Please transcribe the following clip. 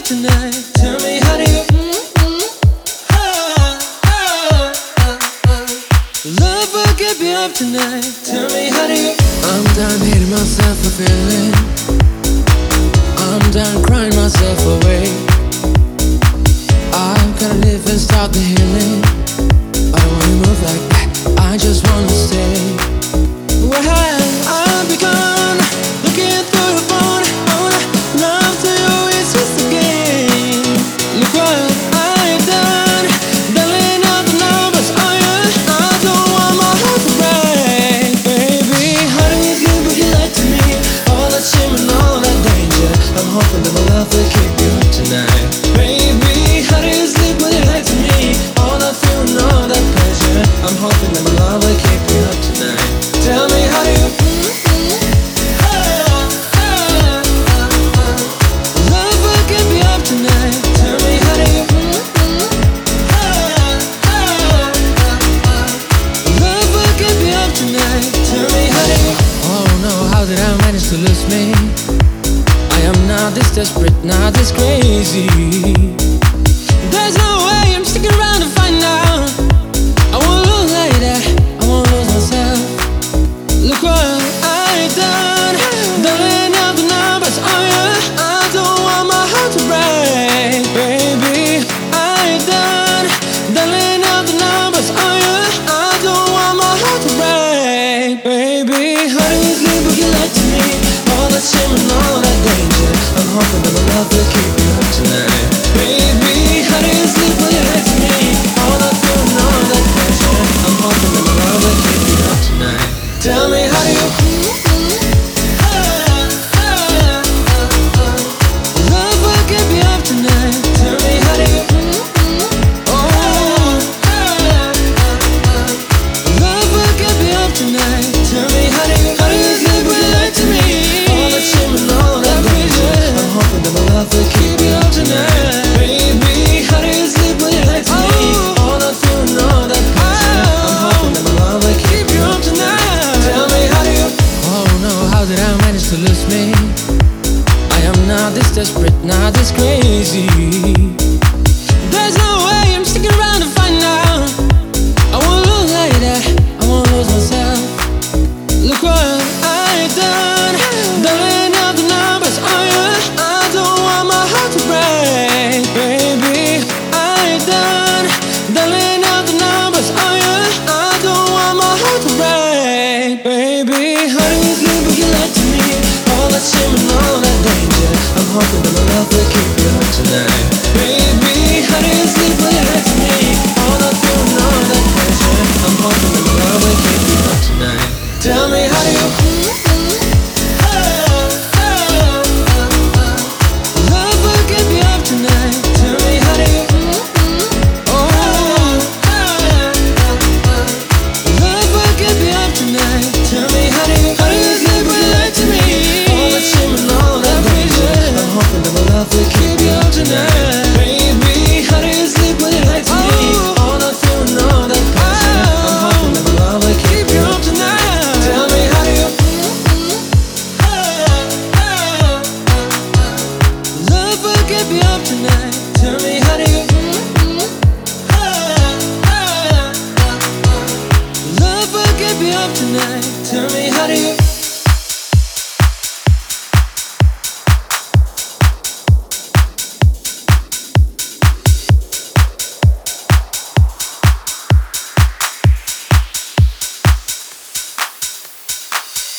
tonight? Tell me how do you love will get me up tonight? Tell me how do you I'm done hating myself for feeling, I'm done crying myself away. I've gotta live and start the healing. I don't wanna move like that, I just wanna stay. Where have I begun? Looking through the phone, oh, love to you is just a game. Look what I've done, dialing out the numbers, oh yeah. I don't want my heart to break, baby. How do you sleep when you lie to me? All that shame and all that danger, I'm hoping that my love will keep you up tonight, baby. How do you sleep when you lie to me? All that fear and all that pleasure, I'm hoping that my love will keep you up tonight. Tell me how do you love will get me up tonight? Tell me how do you love will get me up tonight? Tell me how do you oh no, how did I manage to lose me? I am not this desperate, not this crazy. There's no way I'm sticking around to find out. I won't lose like that, I won't lose myself. Look what I've done, dialing out the numbers, oh yeah. I don't want my heart to break, baby. I've done, dialing out the numbers, oh yeah. I don't want my heart to break, baby. How do you sleep when you lie to me? All that shame and all that danger, I'm hoping that my love will keep you up tonight, baby. How do you sleep when you lie to me? All that fear and all that pressure, I'm hoping that my love will keep you up tonight. Tell me how do you love will get me up tonight? Tell me how do you love will get me up tonight? Tell me how do you sleep when you lie to me? All that shame and all that danger, I'm hoping that my love will keep you up tonight, baby. How do you sleep when you lie to me? All that fear and all that pressure, I'm hoping that my love will keep you up tonight. How did I manage to lose me? I am not this desperate, not this crazy. There's no way I'm sticking around to find out. I won't lose like that, I won't lose myself. Look what I've done, dialing out the numbers, oh yeah. I don't want my heart to break, baby. I've done, dialing out the numbers, oh yeah. I don't want my heart to break, baby. How do you sleep when you lie to me? All that shame and all that danger, I'm hoping that my love will keep you up tonight, baby. How do you sleep when you lie to me? All that fear and all that pressure, I'm hoping that my love will keep you up tonight. Tell me how do you love will get me up tonight? Tell me how do you love will get me up tonight? Tell me how do you sleep when you lie to me? All that shame and all that danger, I'm hoping that my love will keep you up tonight, baby. How do you sleep when you lie to me? All that fear and all that pressure, I'm hoping that my love will keep you up tonight. Tell me how do you love will get me up tonight? Tell me how do you love will get me up tonight? Tell me how do you